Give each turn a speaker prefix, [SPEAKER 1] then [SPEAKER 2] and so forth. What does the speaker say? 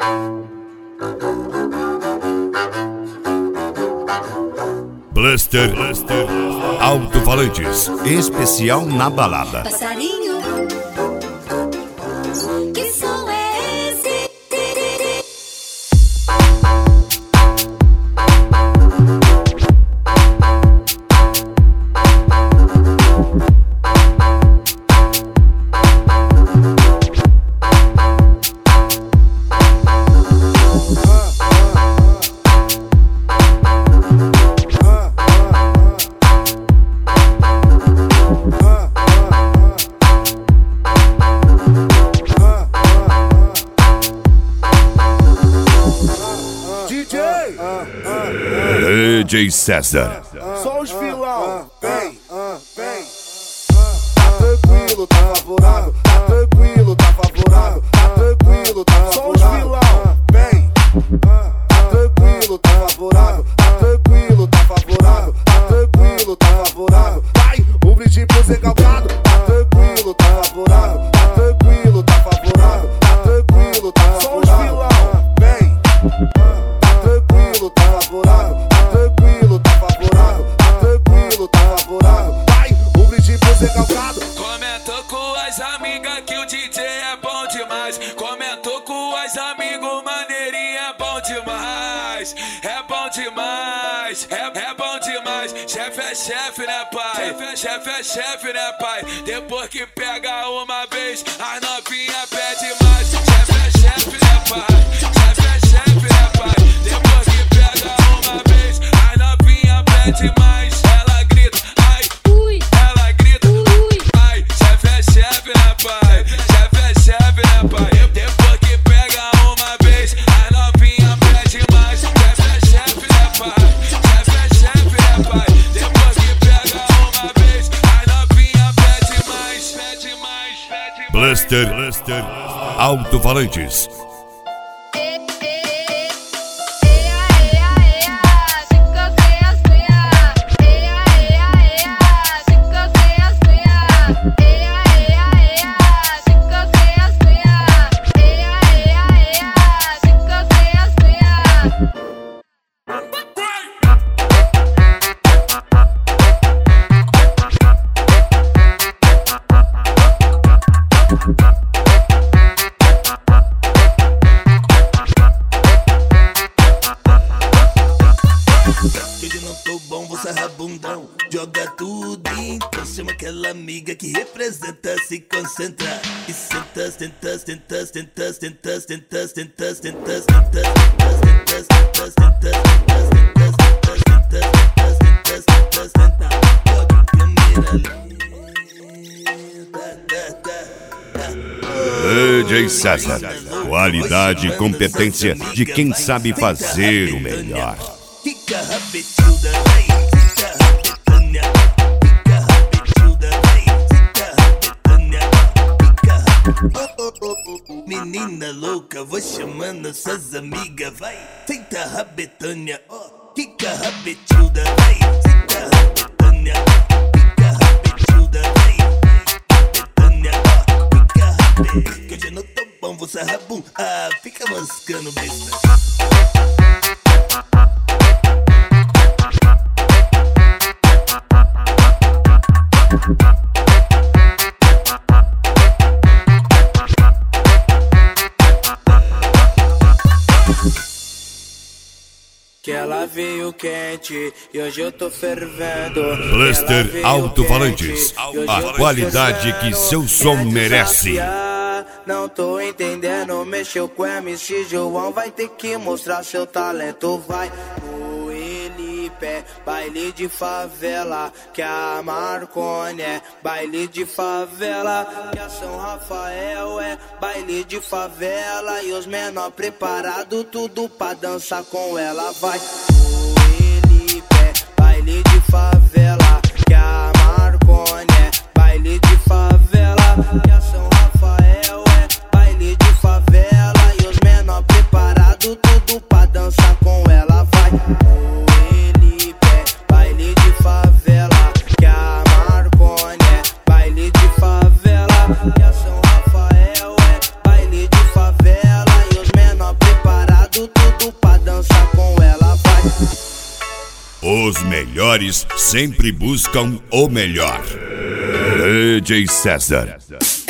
[SPEAKER 1] Blaster Alto-Falantes, especial na balada.
[SPEAKER 2] Passarinho, que som é esse?
[SPEAKER 1] DJ César.
[SPEAKER 3] Só os vilão, vem, vem. Tá tranquilo, tá favorável. Tá tranquilo, tá favorável. Tá tranquilo, tá favorável. Só os vilão, vem. Tá tranquilo, tá favorável. Tá tranquilo, tá favorável. Tá tranquilo, tá favorável. Vai, um brinde pro Zé Calcado. Tá tranquilo, tá favorável. Tá tranquilo, tá favorável. Tá tranquilo, tá favorável. Só os vilão, vem. Tá tranquilo, tá favorável.
[SPEAKER 4] Comentou com as amigas que o DJ é bom demais. Comentou com as amigos, maneirinho é bom demais. É bom demais, é bom demais. Chefe é chefe, né, pai? Chefe é chefe, né, pai? Depois que pega uma vez, as novinha pede mais. Chefe é chefe, né, pai? Chefe é chefe, né, pai? Depois que pega uma vez, as novinha pede mais. Ela grita, ai, ela grita, ai, chefe é chefe, né, pai? Chefe é chefe, né, pai? Depois que pega uma vez, a novinha pede mais. Chefe é chefe, né, pai? Chefe é chefe, né, pai? Depois que pega uma vez, a novinha pede mais, pede mais, pede mais.
[SPEAKER 1] Blaster Alto-Falantes.
[SPEAKER 5] Joga tudo, então chama aquela amiga que representa, se concentra e senta, senta, senta, senta, senta, senta, senta, senta,
[SPEAKER 1] DJ César, qualidade e competência de quem sabe fazer o melhor.
[SPEAKER 5] Fica rabetuda, vai. Menina louca, vou chamando suas amigas, vai. Senta a rabetânia, ó, fica rabetuda, vai. Senta a rabetânia, fica rabetuda, vai. Rabetânia, ó, fica rabetuda. Que hoje eu não tô bom, vou sarrar bum, ah, fica mascando besta.
[SPEAKER 6] Que ela veio quente e hoje eu tô fervendo.
[SPEAKER 1] Blaster Alto-Falantes, a qualidade que seu som merece.
[SPEAKER 6] Não tô entendendo, mexeu com MC João, vai ter que mostrar seu talento, vai. O Elipé, baile de favela, que a Marconi é baile de favela, que a São Rafael é baile de favela, e os menor preparado tudo pra dançar com ela, vai. O Elipé, baile de favela, que a Marconi é baile de favela, que a São Rafael é baile de favela, e os menor preparado tudo pra dançar com ela, vai. O Elipé, baile de favela, que a Marconi é baile de favela, que a São Rafael é baile de favela, e os menor preparado
[SPEAKER 1] Os melhores sempre buscam o melhor. DJ César.